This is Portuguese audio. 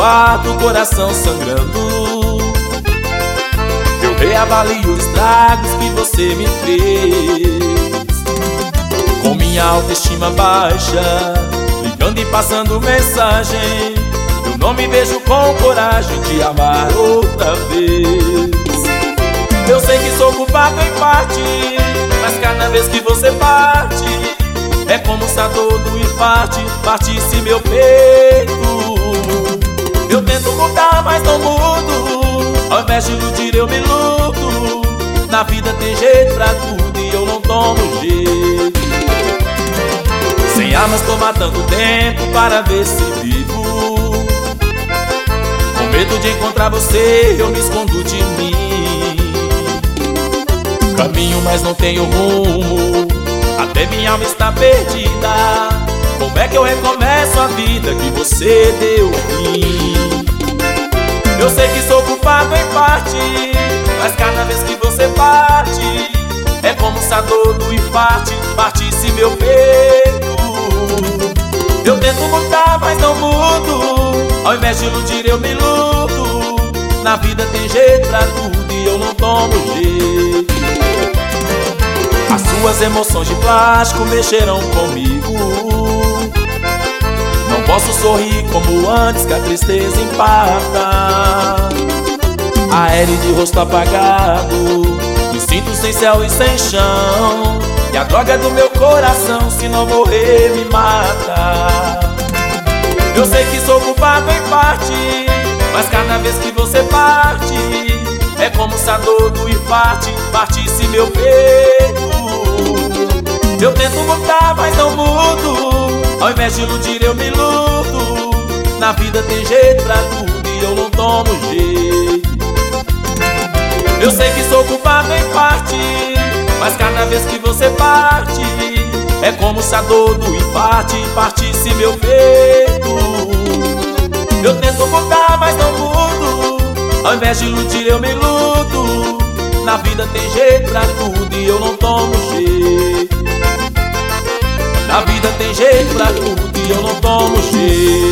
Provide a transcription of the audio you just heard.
quarto, o coração sangrando, eu reavalio os estragos que você me fez. Com minha autoestima baixa, ligando e passando mensagem, eu não me vejo com coragem de amar outra vez. Eu sei que sou culpado em parte, mas cada vez que você parte, é como se a dor do infarte partisse meu peito. Eu tento mudar, mas não mudo, ao invés de iludir eu me iludo. Na vida tem jeito pra tudo e eu não tomo jeito. Sem armas tô matando tempo para ver se vivo. Com medo de encontrar você, eu me escondo de mim. Caminho, mas não tenho rumo, até minha alma está perdida. Como é que eu recomeço a vida que você deu fim? Eu sei que sou culpado em parte, mas cada vez que você parte, é como se a dor do infarte partisse meu peito. Eu tento mudar, mas não mudo, ao invés de iludir eu me iludo. Na vida tem jeito pra tudo e eu não tomo jeito. As suas emoções de plástico mexeram comigo. Não posso sorrir como antes, que a tristeza empata. Aéreo de rosto apagado, me sinto sem céu e sem chão. E a droga do meu coração, se não morrer, me mata. Eu sei que sou culpado em parte, mas cada vez que você parte, é como se a dor do infarte partisse meu peito. Eu tento mudar, mas não mudo, ao invés de iludir eu me iludo. Na vida tem jeito pra tudo e eu não tomo jeito. Eu sei que sou culpado em parte, mas cada vez que você parte, é como se a dor do infarte partisse meu peito. Eu tento mudar, mas não mudo, ao invés de iludir eu me iludo. Na vida tem jeito pra tudo e eu não tomo jeito. Na vida tem jeito pra tudo e eu não tomo jeito.